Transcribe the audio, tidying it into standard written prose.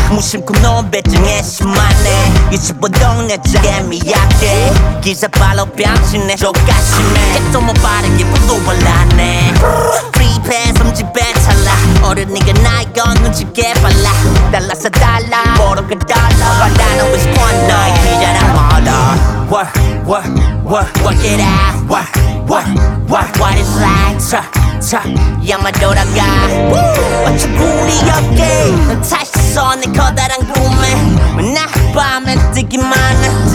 무심코 놓은 배짱에 심하네 25동 내 짝에 미약해 기사발로 병치네 조가심해 객도 못 바르게 불도 발랐네 프리패 섬집에 찰나 어른이가 나이 건 눈치게 빨라 달라서 달라 모르게 달라 But I know it's one night 기자랑 멀어 Work it out What it's like 양만 돌아가 어차피 우리 어깨 다시 서 내 커다란 꿈에 맨날 밤에 뜨기만 해